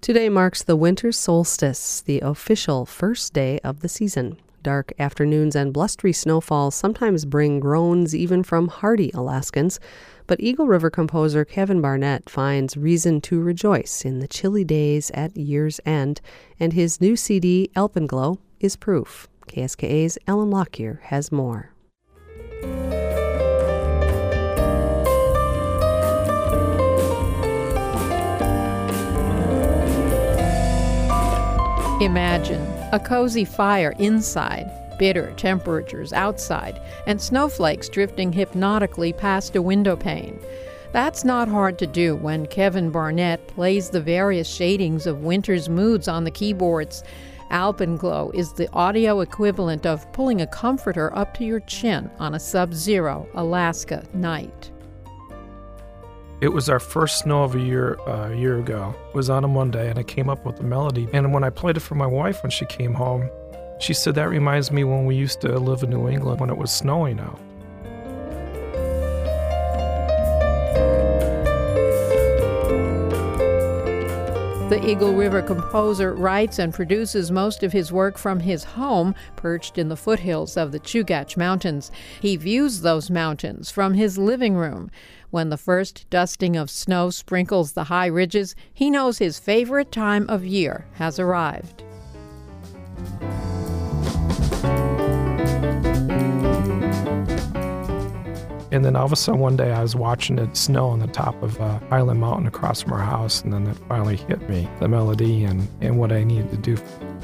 Today marks the winter solstice, the official first day of the season. Dark afternoons and blustery snowfalls sometimes bring groans even from hardy Alaskans, but Eagle River composer Kevin Barnett finds reason to rejoice in the chilly days at year's end, and his new CD, Alpenglow, is proof. KSKA's Ellen Lockyer has more. Imagine a cozy fire inside, bitter temperatures outside, and snowflakes drifting hypnotically past a window pane. That's not hard to do when Kevin Barnett plays the various shadings of winter's moods on the keyboards. Alpenglow is the audio equivalent of pulling a comforter up to your chin on a sub-zero Alaska night. It was our first snow of a year ago. It was on a Monday, and I came up with the melody. And when I played it for my wife when she came home, she said, that reminds me when we used to live in New England when it was snowing out. The Eagle River composer writes and produces most of his work from his home, perched in the foothills of the Chugach Mountains. He views those mountains from his living room. When the first dusting of snow sprinkles the high ridges, he knows his favorite time of year has arrived. And then all of a sudden one day I was watching it snow on the top of Highland Mountain across from our house, and then it finally hit me, the melody and what I needed to do.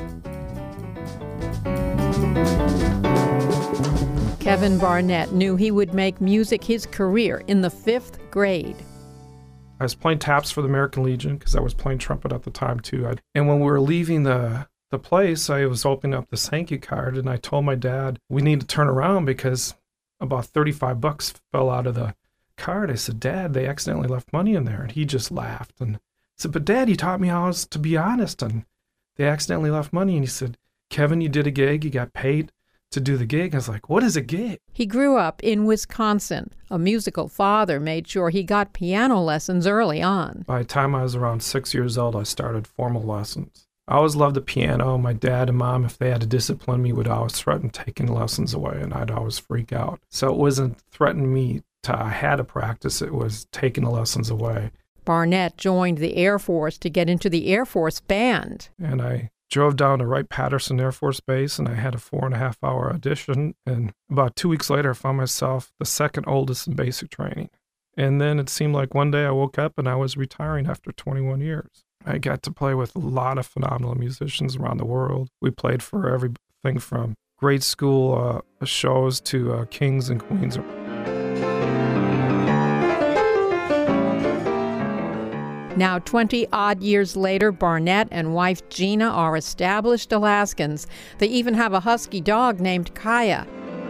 Kevin Barnett knew he would make music his career in the 5th grade. I was playing taps for the American Legion because I was playing trumpet at the time too. And when we were leaving the place, I was opening up this thank you card, and I told my dad, we need to turn around because about $35 fell out of the card. I said, Dad, they accidentally left money in there. And he just laughed and said, but Dad, you taught me how to be honest, and they accidentally left money. And he said, Kevin, you did a gig, you got paid to do the gig. I was like, what is a gig? He grew up in Wisconsin. A musical father made sure he got piano lessons early on. By the time I was around 6 years old, I started formal lessons. I always loved the piano. My dad and mom, if they had to discipline me, would always threaten taking lessons away, and I'd always freak out. So it wasn't threatening me I had to practice, it was taking the lessons away. Barnett joined the Air Force to get into the Air Force Band. And I drove down to Wright-Patterson Air Force Base, and I had a 4.5-hour audition. And about 2 weeks later, I found myself the second oldest in basic training. And then it seemed like one day I woke up and I was retiring after 21 years. I got to play with a lot of phenomenal musicians around the world. We played for everything from grade school shows to kings and queens. Now, 20-odd years later, Barnett and wife Gina are established Alaskans. They even have a husky dog named Kaya.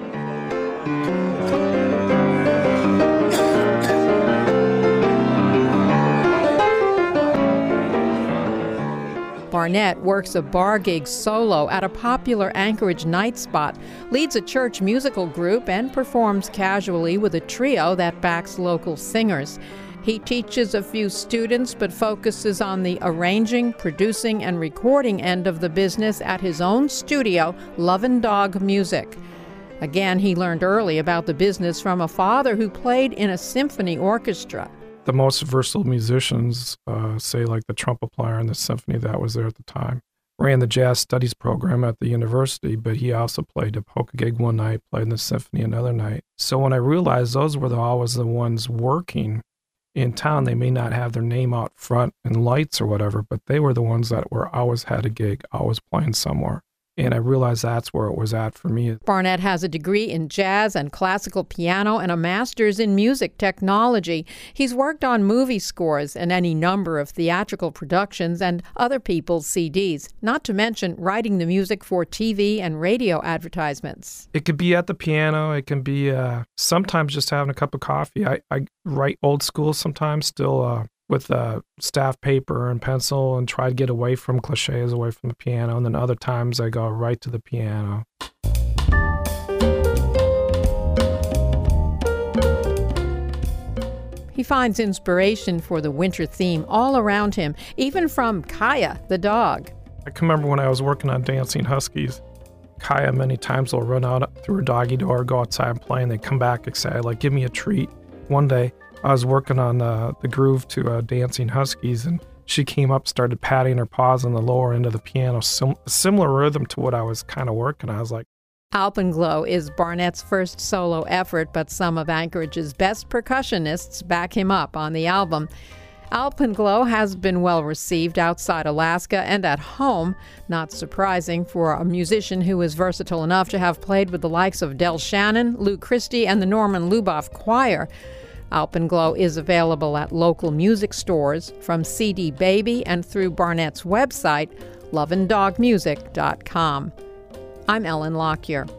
Barnett works a bar gig solo at a popular Anchorage night spot, leads a church musical group, and performs casually with a trio that backs local singers. He teaches a few students, but focuses on the arranging, producing, and recording end of the business at his own studio, Lovin' Dog Music. Again, he learned early about the business from a father who played in a symphony orchestra. The most versatile musicians, say like the trumpet player in the symphony that was there at the time, ran the jazz studies program at the university, but he also played a polka gig one night, played in the symphony another night. So when I realized those were always the ones working in town, they may not have their name out front in lights or whatever, but they were the ones that were always had a gig, always playing somewhere. And I realized that's where it was at for me. Barnett has a degree in jazz and classical piano and a master's in music technology. He's worked on movie scores and any number of theatrical productions and other people's CDs, not to mention writing the music for TV and radio advertisements. It could be at the piano. It can be sometimes just having a cup of coffee. I write old school sometimes, still with staff paper and pencil, and try to get away from cliches, away from the piano. And then other times I go right to the piano. He finds inspiration for the winter theme all around him, even from Kaya, the dog. I can remember when I was working on Dancing Huskies, Kaya many times will run out through her doggy door, go outside and play, and they come back excited, like, give me a treat. One day, I was working on the groove to Dancing Huskies, and she came up, started patting her paws on the lower end of the piano, similar rhythm to what I was kind of working on. I was like, Alpenglow is Barnett's first solo effort, but some of Anchorage's best percussionists back him up on the album. Alpenglow has been well received outside Alaska and at home, not surprising for a musician who is versatile enough to have played with the likes of Del Shannon, Lou Christie, and the Norman Luboff Choir. Alpenglow is available at local music stores, from CD Baby, and through Barnett's website, loveanddogmusic.com. I'm Ellen Lockyer.